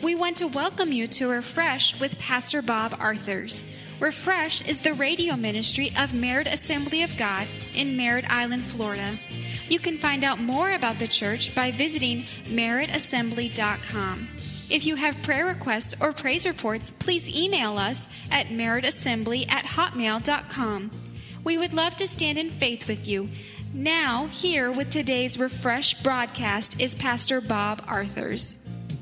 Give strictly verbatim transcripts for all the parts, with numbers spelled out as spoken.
We want to welcome you to Refresh with Pastor Bob Arthurs. Refresh is the radio ministry of Merritt Assembly of God in Merritt Island, Florida. You can find out more about the church by visiting merritt assembly dot com. If you have prayer requests or praise reports, please email us at merritt assembly at hotmail dot com. We would love to stand in faith with you. Now, here with today's Refresh broadcast is Pastor Bob Arthurs.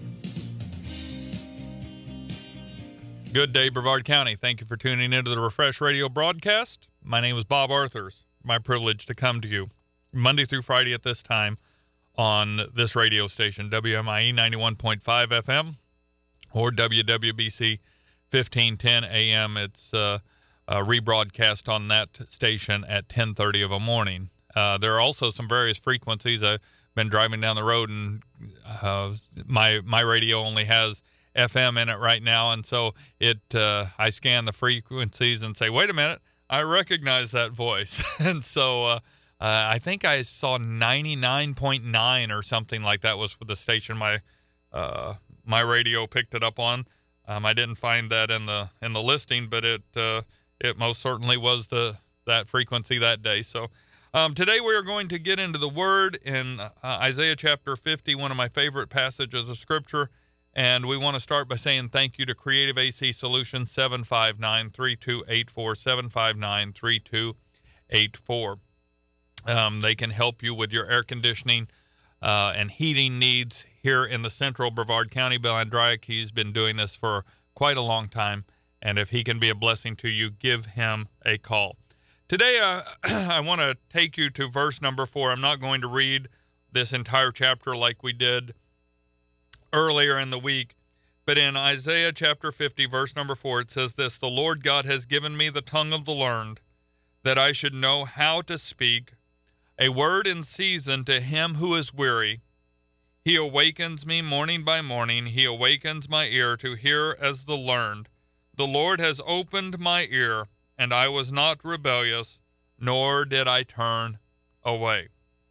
Good day, Brevard County. Thank you for tuning into the Refresh Radio broadcast. My name is Bob Arthurs. My privilege to come to you Monday through Friday at this time on this radio station, W M I E ninety-one point five F M or W W B C fifteen ten A M. It's uh, a rebroadcast on that station at ten thirty of a morning. Uh, there are also some various frequencies. I've been driving down the road, and uh, my my radio only has F M in it right now, and so it uh, I scan the frequencies and say, wait a minute, I recognize that voice. And so uh, uh, I think I saw ninety-nine point nine or something like that was the station my uh, my radio picked it up on. Um, I didn't find that in the in the listing, but it uh, it most certainly was the that frequency that day. So um, today we are going to get into the Word in uh, Isaiah chapter fifty, one of my favorite passages of Scripture. And we want to start by saying thank you to Creative A C Solutions, seven five nine, three two eight four, seven five nine, three two eight four. Um, they can help you with your air conditioning uh, and heating needs here in the central Brevard County. Bill Andreyek, he's been doing this for quite a long time, and if he can be a blessing to you, give him a call. Today, uh, I want to take you to verse number four. I'm not going to read this entire chapter like we did earlier in the week, but in Isaiah chapter fifty, verse number four, it says this: "The Lord God has given me the tongue of the learned, that I should know how to speak a word in season to him who is weary. He awakens me morning by morning. He awakens my ear to hear as the learned. The Lord has opened my ear, and I was not rebellious, nor did I turn away."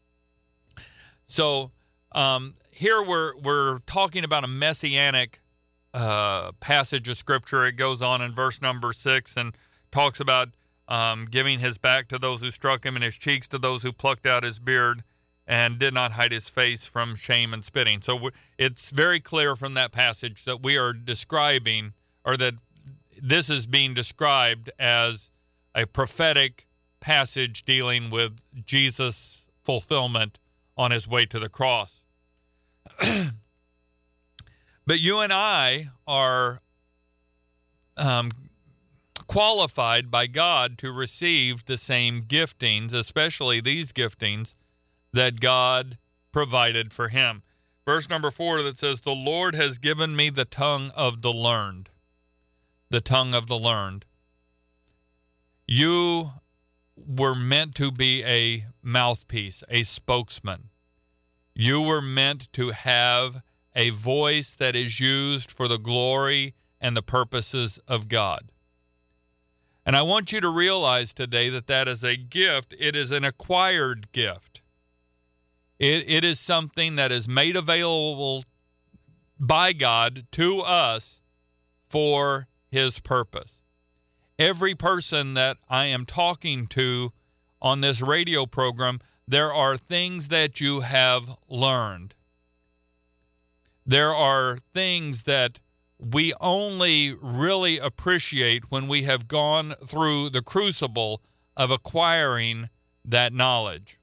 So, um, Here we're we're talking about a messianic uh, passage of Scripture. It goes on in verse number six and talks about um, giving his back to those who struck him and his cheeks to those who plucked out his beard and did not hide his face from shame and spitting. So it's very clear from that passage that we are describing, or that this is being described as a prophetic passage dealing with Jesus' fulfillment on his way to the cross. But you and I are um, qualified by God to receive the same giftings, especially these giftings that God provided for him. Verse number four that says, "The Lord has given me the tongue of the learned." The tongue of the learned. You were meant to be a mouthpiece, a spokesman. You were meant to have a voice that is used for the glory and the purposes of God. And I want you to realize today that that is a gift. It is an acquired gift. It, it is something that is made available by God to us for his purpose. Every person that I am talking to on this radio program, there are things that you have learned. There are things that we only really appreciate when we have gone through the crucible of acquiring that knowledge.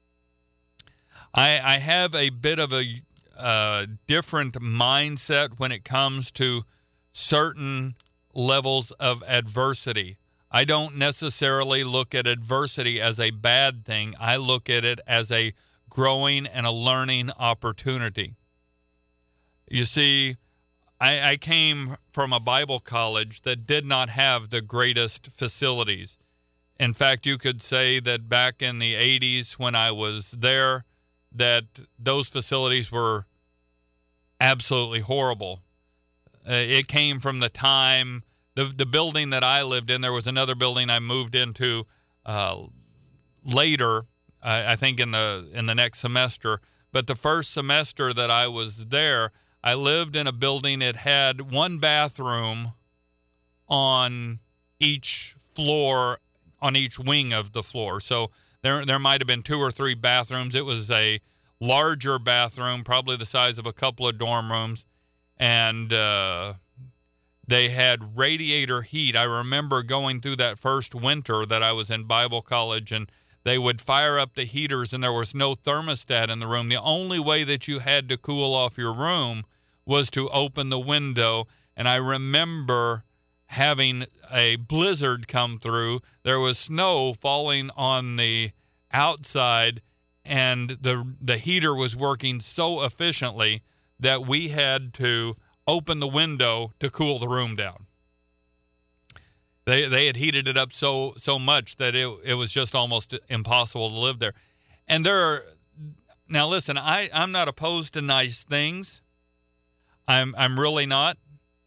I, I have a bit of a uh, different mindset when it comes to certain levels of adversity. I don't necessarily look at adversity as a bad thing. I look at it as a growing and a learning opportunity. You see, I, I came from a Bible college that did not have the greatest facilities. In fact, you could say that back in the eighties when I was there, that those facilities were absolutely horrible. Uh, it came from the time, the, the building that I lived in, there was another building I moved into uh, later, I, I think in the in the next semester. But the first semester that I was there, I lived in a building that had one bathroom on each floor, on each wing of the floor. So there there might have been two or three bathrooms. It was a larger bathroom, probably the size of a couple of dorm rooms, and uh, they had radiator heat. I remember going through that first winter that I was in Bible college, and they would fire up the heaters, and there was no thermostat in the room. The only way that you had to cool off your room was to open the window. And I remember having a blizzard come through. There was snow falling on the outside, and the the heater was working so efficiently that we had to open the window to cool the room down. They they had heated it up so so much that it it was just almost impossible to live there. And there are, now listen, I, I'm not opposed to nice things. I'm I'm really not.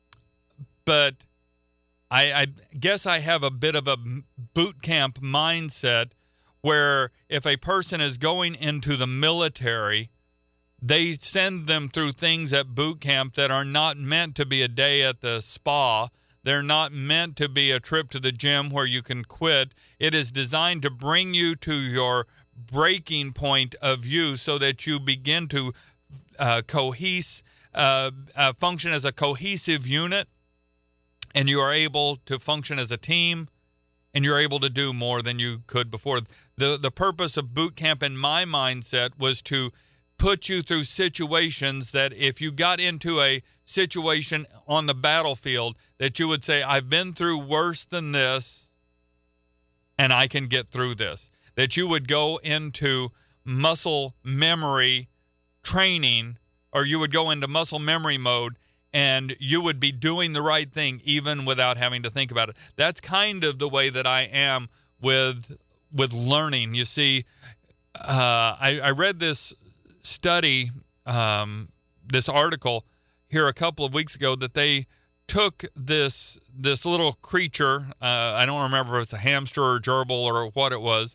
But I, I guess I have a bit of a boot camp mindset where if a person is going into the military, they send them through things at boot camp that are not meant to be a day at the spa. They're not meant to be a trip to the gym where you can quit. It is designed to bring you to your breaking point of view so that you begin to uh, cohese, uh, uh, function as a cohesive unit, and you are able to function as a team, and you're able to do more than you could before. The, the purpose of boot camp in my mindset was to put you through situations that if you got into a situation on the battlefield, that you would say, I've been through worse than this, and I can get through this. That you would go into muscle memory training, or you would go into muscle memory mode, and you would be doing the right thing even without having to think about it. That's kind of the way that I am with with learning. You see, uh, I, I read this study, um, this article here a couple of weeks ago, that they took this this little creature, uh, I don't remember if it's a hamster or a gerbil or what it was,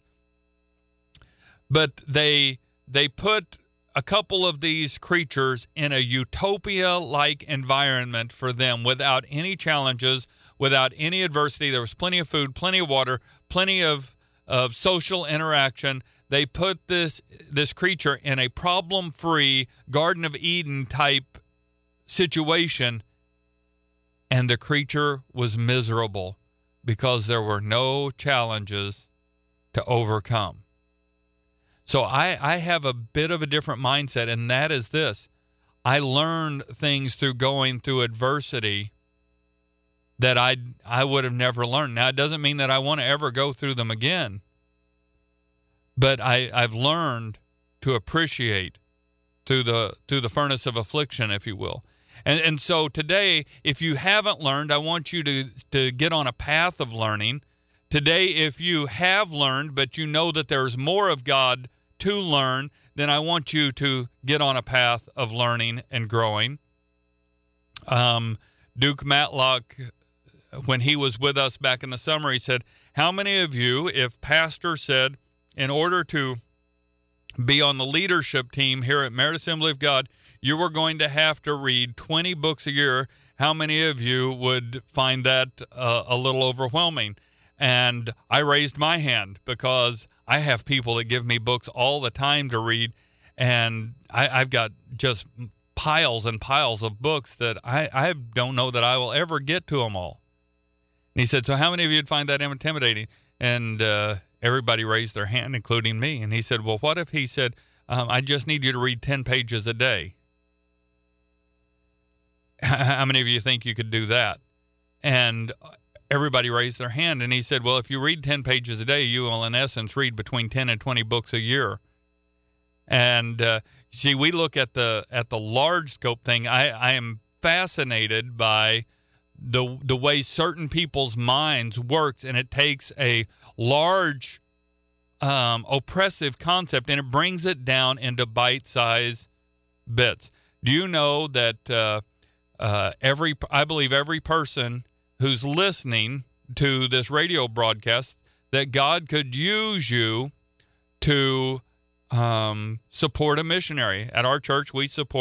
but they they put a couple of these creatures in a utopia-like environment for them without any challenges, without any adversity. There was plenty of food, plenty of water, plenty of, of social interaction. They put this this creature in a problem-free Garden of Eden type situation, and the creature was miserable because there were no challenges to overcome. So I, I have a bit of a different mindset, and that is this. I learned things through going through adversity that I I would have never learned. Now, it doesn't mean that I want to ever go through them again, but I, I've learned to appreciate through the through the furnace of affliction, if you will. And and so today, if you haven't learned, I want you to, to get on a path of learning. Today, if you have learned, but you know that there's more of God to learn, then I want you to get on a path of learning and growing. Um, Duke Matlock, when he was with us back in the summer, he said, how many of you, if pastor said, in order to be on the leadership team here at Merit Assembly of God, you were going to have to read twenty books a year, how many of you would find that uh, a little overwhelming? And I raised my hand because I have people that give me books all the time to read, and I, I've got just piles and piles of books that I, I don't know that I will ever get to them all. And he said, so how many of you would find that intimidating? And uh, everybody raised their hand, including me. And he said, well, what if he said, um, I just need you to read ten pages a day? How many of you think you could do that? And everybody raised their hand, and he said, well, if you read ten pages a day, you will, in essence, read between ten and twenty books a year. And, uh, see, we look at the at the large scope thing. I, I am fascinated by the the way certain people's minds works, and it takes a large, um, oppressive concept, and it brings it down into bite-sized bits. Do you know that uh, uh, every, I believe every person who's listening to this radio broadcast, that God could use you to um, support a missionary? At our church, we support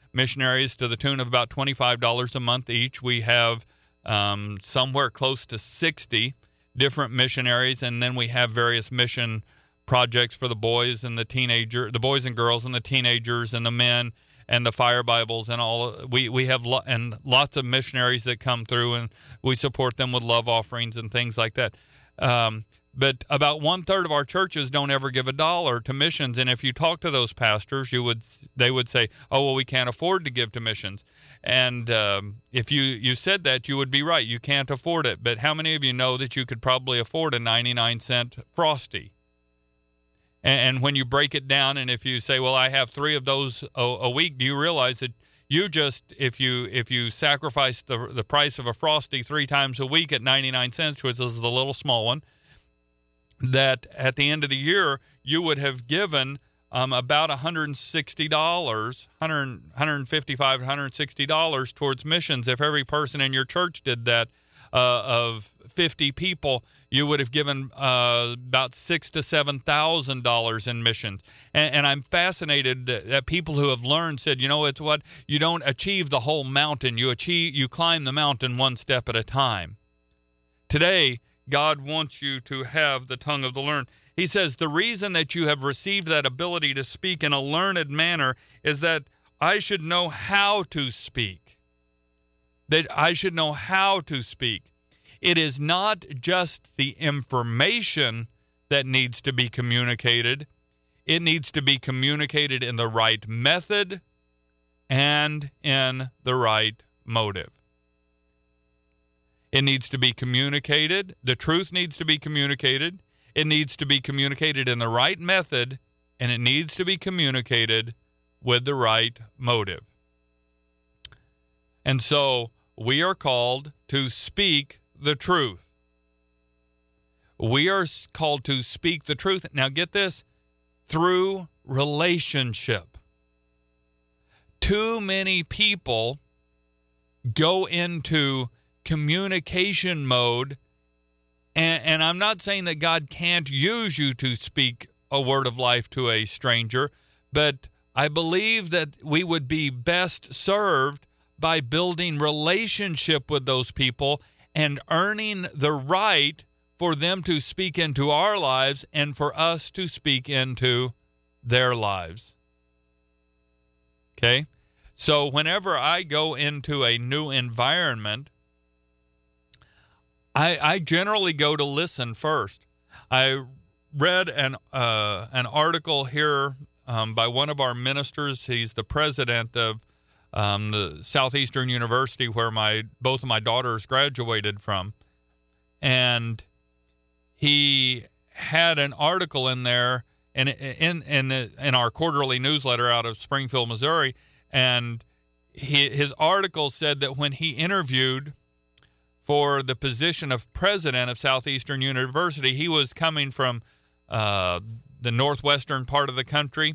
missionaries to the tune of about twenty-five dollars a month each. We have um, somewhere close to sixty different missionaries, and then we have various mission projects for the boys and the teenager, the boys and girls and the teenagers and the men and the fire Bibles and all. We we have lo- and lots of missionaries that come through, and we support them with love offerings and things like that. Um, but about one third of our churches don't ever give a dollar to missions. And if you talk to those pastors, you would they would say, "Oh, well, we can't afford to give to missions." And um, if you you said that, you would be right. You can't afford it. But how many of you know that you could probably afford a ninety-nine cent Frosty? And when you break it down, and if you say, well, I have three of those a, a week, do you realize that you just, if you if you sacrifice the the price of a Frosty three times a week at ninety-nine cents, which is the little small one, that at the end of the year, you would have given um, about one hundred sixty dollars, one hundred, one fifty-five dollars, one hundred sixty dollars towards missions. If every person in your church did that, uh, of fifty people, you would have given uh, about six to seven thousand dollars in missions. And, and I'm fascinated that, that people who have learned said, you know, it's what you don't achieve the whole mountain. You achieve, you climb the mountain one step at a time. Today, God wants you to have the tongue of the learned. He says the reason that you have received that ability to speak in a learned manner is that I should know how to speak. That I should know how to speak. It is not just the information that needs to be communicated. It needs to be communicated in the right method and in the right motive. It needs to be communicated. The truth needs to be communicated. It needs to be communicated in the right method, and it needs to be communicated with the right motive. And so we are called to speak the truth. We are called to speak the truth. Now get this, through relationship. Too many people go into communication mode, and, and I'm not saying that God can't use you to speak a word of life to a stranger, but I believe that we would be best served by building relationship with those people and earning the right for them to speak into our lives and for us to speak into their lives. Okay? So whenever I go into a new environment, I, I generally go to listen first. I read an uh, an article here um, by one of our ministers. He's the president of Um, the Southeastern University, where my both of my daughters graduated from, and he had an article in there, and in in in, in our quarterly newsletter out of Springfield, Missouri, and he, his article said that when he interviewed for the position of president of Southeastern University, he was coming from uh, the northwestern part of the country.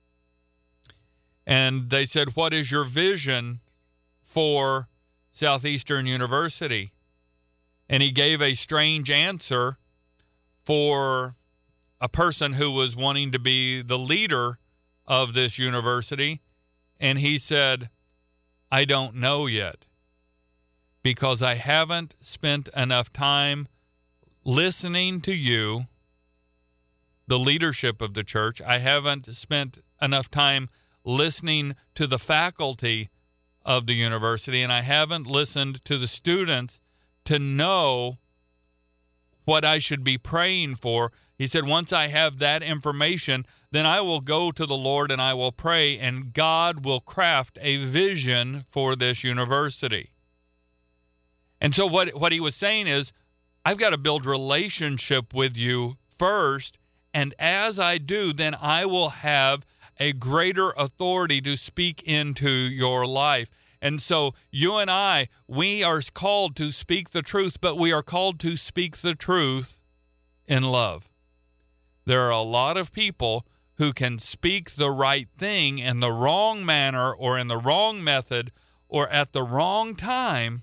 And they said, what is your vision for Southeastern University? And he gave a strange answer for a person who was wanting to be the leader of this university. And he said, I don't know yet, because I haven't spent enough time listening to you, the leadership of the church. I haven't spent enough time listening to the faculty of the university, and I haven't listened to the students to know what I should be praying for. He said, once I have that information, then I will go to the Lord and I will pray, and God will craft a vision for this university. And so what, what he was saying is, I've got to build relationship with you first, and as I do, then I will have a greater authority to speak into your life. And so you and I, we are called to speak the truth, but we are called to speak the truth in love. There are a lot of people who can speak the right thing in the wrong manner or in the wrong method or at the wrong time,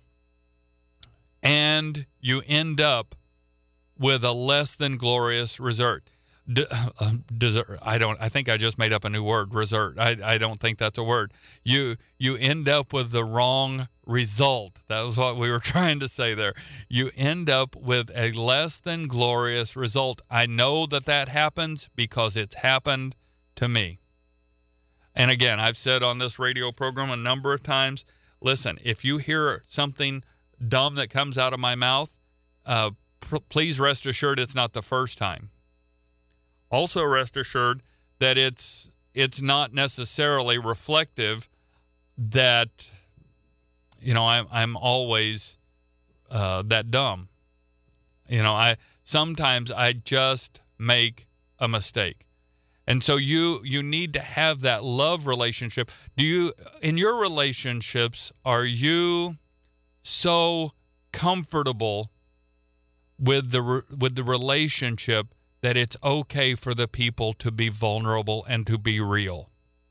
and you end up with a less than glorious result. D- uh, desert. I don't. I think I just made up a new word. Resort. I. I don't think that's a word. You. You end up with the wrong result. That was what we were trying to say there. You end up with a less than glorious result. I know that that happens because it's happened to me. And again, I've said on this radio program a number of times. Listen, if you hear something dumb that comes out of my mouth, uh, pr- please rest assured it's not the first time. Also, rest assured that it's it's not necessarily reflective that, you know, I'm I'm always uh, that dumb. You know, I sometimes I just make a mistake, and so you you need to have that love relationship. Do you in your relationships are you so comfortable with the with the relationship that it's okay for the people to be vulnerable and to be real?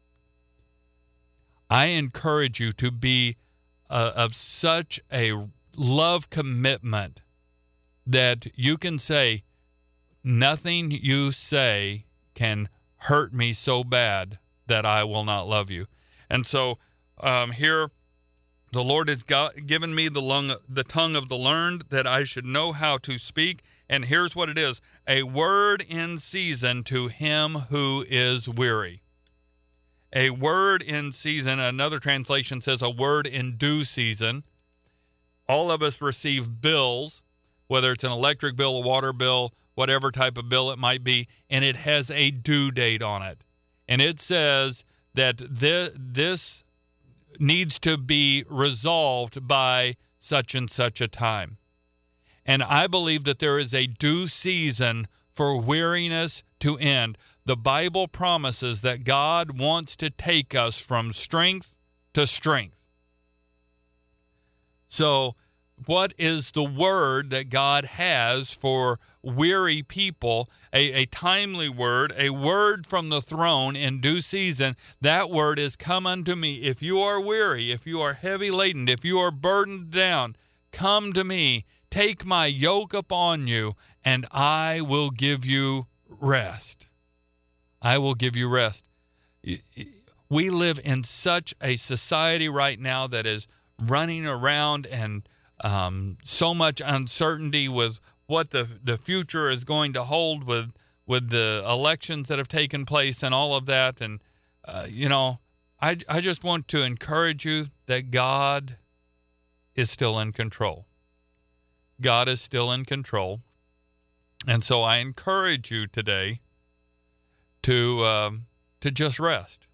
I encourage you to be uh, of such a love commitment that you can say, nothing you say can hurt me so bad that I will not love you. And so um, here, the Lord has got, given me the, lung, the tongue of the learned, that I should know how to speak. And here's what it is: a word in season to him who is weary. A word in season. Another translation says a word in due season. All of us receive bills, whether it's an electric bill, a water bill, whatever type of bill it might be, and it has a due date on it. And it says that this, this needs to be resolved by such and such a time. And I believe that there is a due season for weariness to end. The Bible promises that God wants to take us from strength to strength. So what is the word that God has for weary people? A, a timely word, a word from the throne in due season. That word is, come unto me. If you are weary, if you are heavy laden, if you are burdened down, come to me. Take my yoke upon you, and I will give you rest. I will give you rest. We live in such a society right now that is running around and um, so much uncertainty with what the the future is going to hold with with the elections that have taken place and all of that. And, uh, you know, I, I just want to encourage you that God is still in control. God is still in control. And so I encourage you today to um, to just rest.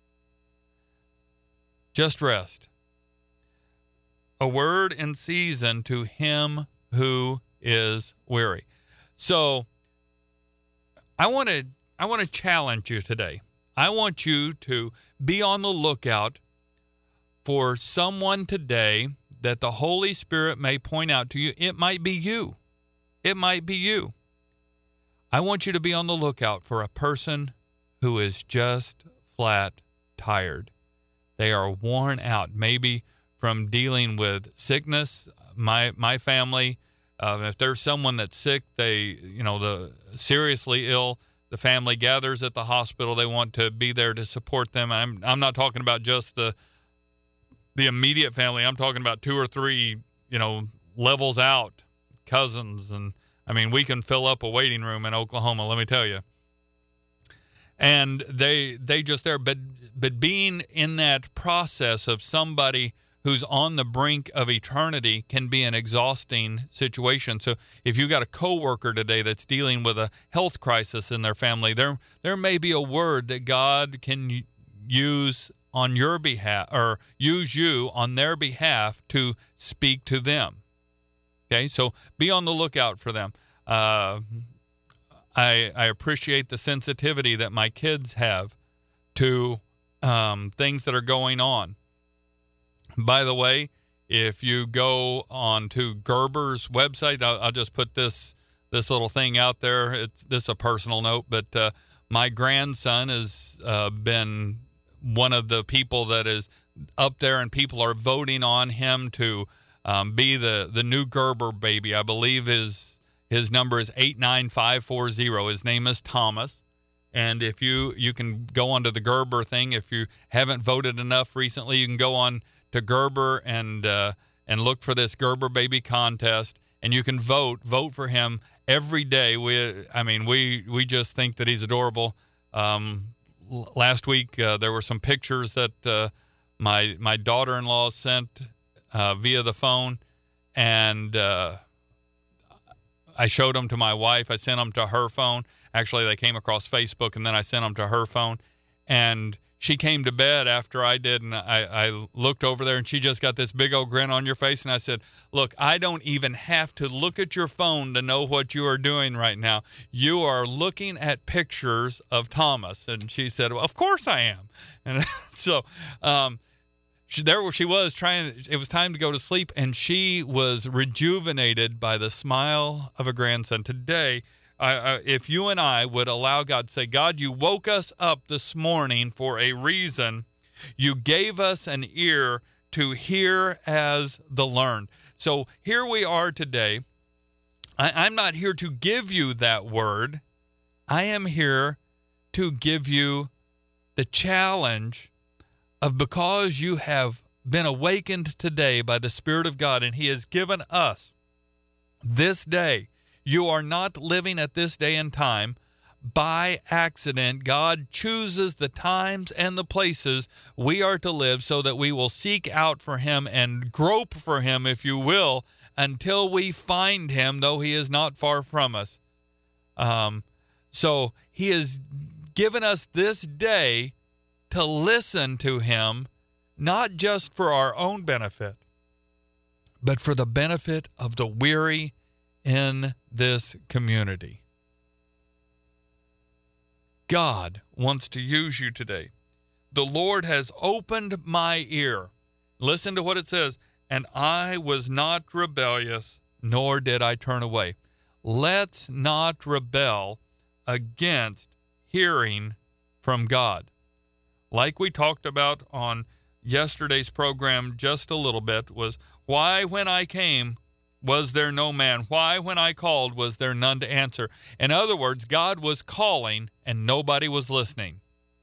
Just rest. A word in season to him who is weary. So I want to I want to challenge you today. I want you to be on the lookout for someone today that the Holy Spirit may point out to you. It might be you. It might be you. I want you to be on the lookout for a person who is just flat tired. They are worn out, maybe from dealing with sickness. My my family, uh, if there's someone that's sick, they, you know, the seriously ill, the family gathers at the hospital. They want to be there to support them. I'm I'm not talking about just the the immediate family. I'm talking about two or three, you know, levels out, cousins, and I mean, we can fill up a waiting room in Oklahoma, let me tell you. And they they just there, but but being in that process of somebody who's on the brink of eternity can be an exhausting situation. So if you got a coworker today that's dealing with a health crisis in their family, there there may be a word that God can use on your behalf, or use you on their behalf to speak to them. Okay, so be on the lookout for them. Uh, I I appreciate the sensitivity that my kids have to um, things that are going on. By the way, if you go on to Gerber's website, I'll, I'll just put this this little thing out there. It's this is a personal note, but uh, my grandson has uh, been one of the people that is up there, and people are voting on him to um, be the, the new Gerber baby. I believe his His number is eight nine five four zero. His name is Thomas. And if you, you can go onto the Gerber thing. If you haven't voted enough recently, you can go on to Gerber and uh, and look for this Gerber Baby Contest. And you can vote, vote for him every day. We, I mean, we, we just think that he's adorable. Um, l- last week, uh, there were some pictures that uh, my my daughter-in-law sent uh, via the phone, and uh, I showed them to my wife. I sent them to her phone. Actually, they came across Facebook, and then I sent them to her phone. And she came to bed after I did, and I, I looked over there, and she just got this big old grin on your face. And I said, look, I don't even have to look at your phone to know what you are doing right now. You are looking at pictures of Thomas. And she said, well, of course I am. And so um, she, there she was trying. It was time to go to sleep, and she was rejuvenated by the smile of a grandson. Today, I, I, if you and I would allow God to say, God, you woke us up this morning for a reason. You gave us an ear to hear as the learned. So here we are today. I, I'm not here to give you that word. I am here to give you the challenge of, because you have been awakened today by the Spirit of God, and He has given us this day. You are not living at this day and time by accident. God chooses the times and the places we are to live so that we will seek out for Him and grope for Him, if you will, until we find Him, though He is not far from us. Um, so He has given us this day to listen to Him, not just for our own benefit, but for the benefit of the weary in this community. God wants to use you today. The Lord has opened my ear. Listen to what it says. And I was not rebellious, nor did I turn away. Let's not rebel against hearing from God. Like we talked about on yesterday's program just a little bit, was why when I came was there no man? Why, when I called, was there none to answer? In other words, God was calling and nobody was listening.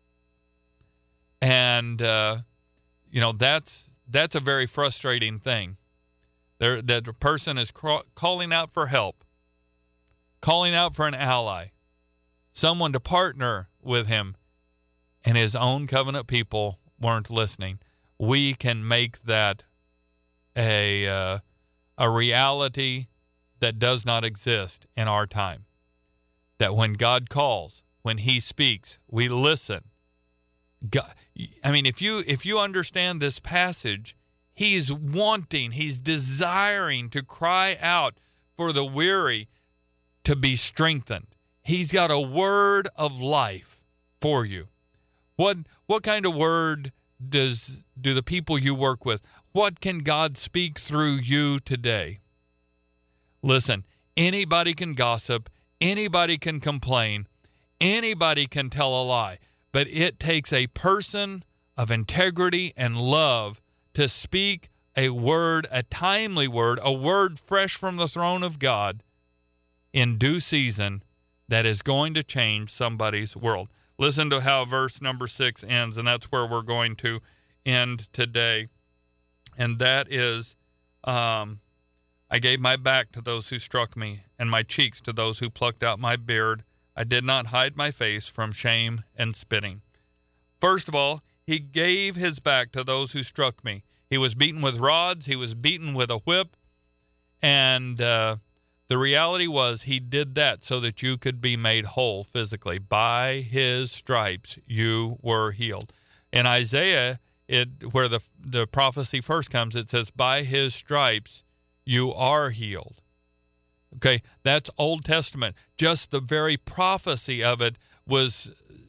And, uh, you know, that's that's a very frustrating thing. There, that the person is cra- calling out for help, calling out for an ally, someone to partner with him, and his own covenant people weren't listening. We can make that a... Uh, a reality that does not exist in our time. That when God calls, when He speaks, we listen. God, I mean, if you if you understand this passage, He's wanting, He's desiring to cry out for the weary to be strengthened. He's got a word of life for you. What what kind of word does do the people you work with? What can God speak through you today? Listen, anybody can gossip, anybody can complain, anybody can tell a lie, but it takes a person of integrity and love to speak a word, a timely word, a word fresh from the throne of God in due season that is going to change somebody's world. Listen to how verse number six ends, and that's where we're going to end today. And that is, um, I gave my back to those who struck me, and my cheeks to those who plucked out my beard. I did not hide my face from shame and spitting. First of all, He gave His back to those who struck me. He was beaten with rods. He was beaten with a whip. And uh, the reality was He did that so that you could be made whole physically. By His stripes, you were healed. In Isaiah, It where the the prophecy first comes, it says, by His stripes you are healed. Okay, that's Old Testament. Just the very prophecy of it was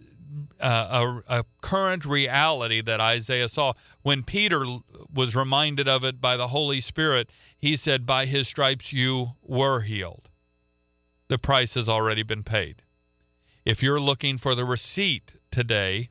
uh, a, a current reality that Isaiah saw. When Peter was reminded of it by the Holy Spirit, he said, by His stripes you were healed. The price has already been paid. If you're looking for the receipt today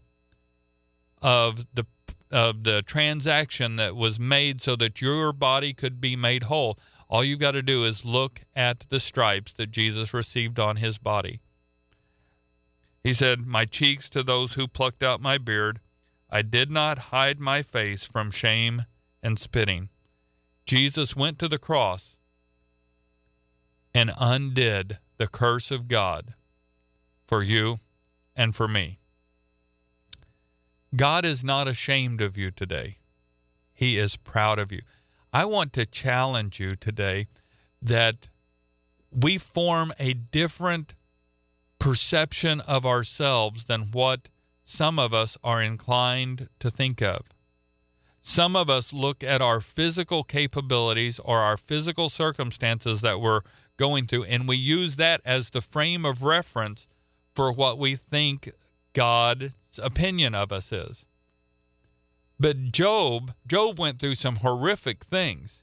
of the of the transaction that was made so that your body could be made whole, All you've got to do is look at the stripes that Jesus received on his body. He said, my cheeks to those who plucked out my beard. I did not hide my face from shame and spitting. Jesus went to the cross and undid the curse of God for you and for me. God is not ashamed of you today. He is proud of you. I want to challenge you today that we form a different perception of ourselves than what some of us are inclined to think of. Some of us look at our physical capabilities or our physical circumstances that we're going through, and we use that as the frame of reference for what we think God's opinion of us is. But Job, Job went through some horrific things.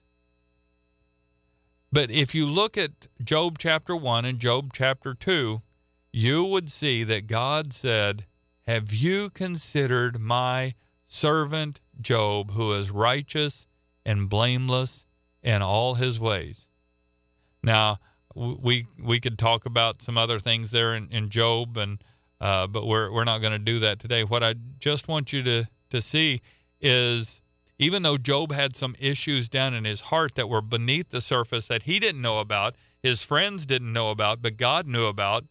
But if you look at Job chapter one and Job chapter two, you would see that God said, have you considered my servant Job, who is righteous and blameless in all his ways? Now, we we could talk about some other things there in, in Job, and uh, but we're we're not going to do that today. What I just want you to, to see is, even though Job had some issues down in his heart that were beneath the surface that he didn't know about, his friends didn't know about, but God knew about,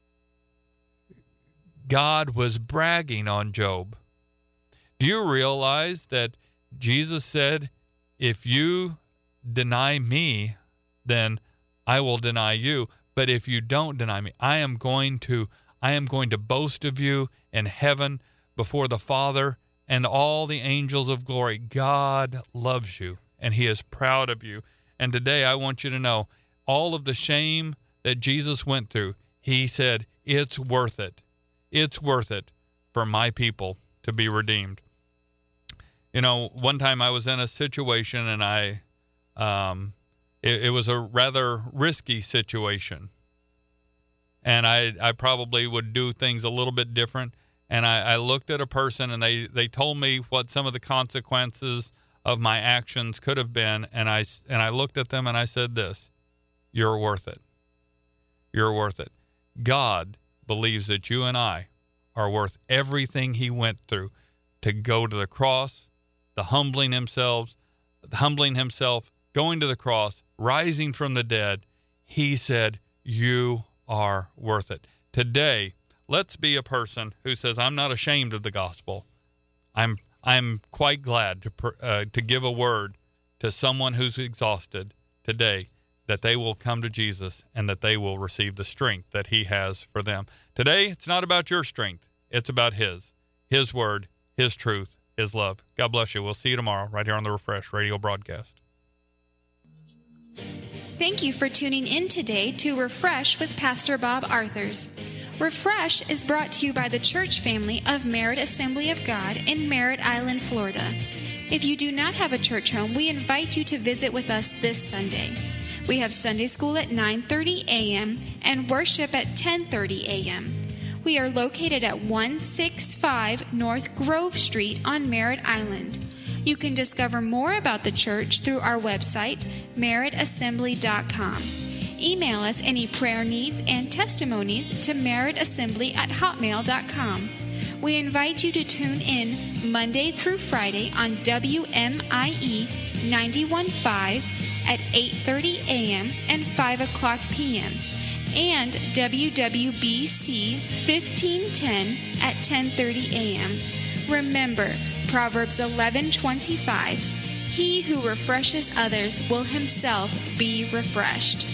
God was bragging on Job. Do you realize that Jesus said, if you deny me, then I will deny you. But if you don't deny me, I am going to I am going to boast of you in heaven before the Father and all the angels of glory. God loves you, and he is proud of you. And today I want you to know, all of the shame that Jesus went through, he said, it's worth it. It's worth it for my people to be redeemed. You know, one time I was in a situation, and I, um, it, it was a rather risky situation. And I, I probably would do things a little bit different. And I, I looked at a person, and they, they told me what some of the consequences of my actions could have been. And I, and I looked at them and I said this, you're worth it. You're worth it. God believes that you and I are worth everything he went through to go to the cross, the humbling himself, humbling himself, going to the cross, rising from the dead. He said, you are worth it. Today, let's be a person who says, I'm not ashamed of the gospel. I'm I'm quite glad to uh, to give a word to someone who's exhausted today, that they will come to Jesus and that they will receive the strength that he has for them. Today, it's not about your strength. It's about his. His word, his truth, his love. God bless you. We'll see you tomorrow right here on the Refresh Radio broadcast. Thank you for tuning in today to Refresh with Pastor Bob Arthurs. Refresh is brought to you by the church family of Merritt Assembly of God in Merritt Island, Florida. If you do not have a church home, we invite you to visit with us this Sunday. We have Sunday school at nine thirty a.m. and worship at ten thirty a.m. We are located at one sixty-five North Grove Street on Merritt Island. You can discover more about the church through our website, merritt assembly dot com. Email us any prayer needs and testimonies to merritt assembly at hotmail dot com. We invite you to tune in Monday through Friday on W M I E ninety-one point five at eight thirty a.m. and five o'clock p.m. and W W B C fifteen ten at ten thirty a.m. Remember, Proverbs eleven twenty-five, he who refreshes others will himself be refreshed.